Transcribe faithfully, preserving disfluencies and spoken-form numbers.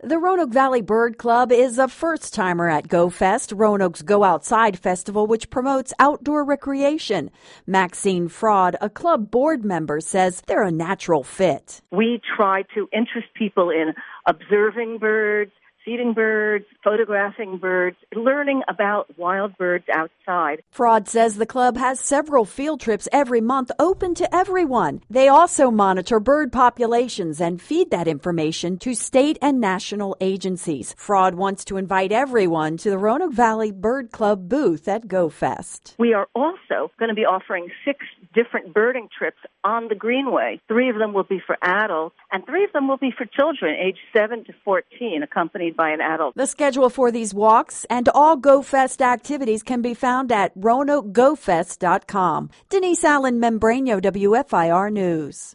The Roanoke Valley Bird Club is a first-timer at GoFest, Roanoke's Go Outside festival, which promotes outdoor recreation. Maxine Fraud, a club board member, says they're a natural fit. We try to interest people in observing birds, feeding birds, photographing birds, learning about wild birds outside. Fraud says the club has several field trips every month open to everyone. They also monitor bird populations and feed that information to state and national agencies. Fraud wants to invite everyone to the Roanoke Valley Bird Club booth at GoFest. We are also going to be offering six different birding trips on the Greenway. Three of them will be for adults, and three of them will be for children aged seven to fourteen, accompanied by an adult. The schedule for these walks and all GoFest activities can be found at roanoke go fest dot com. Denise Allen Membrano, W F I R News.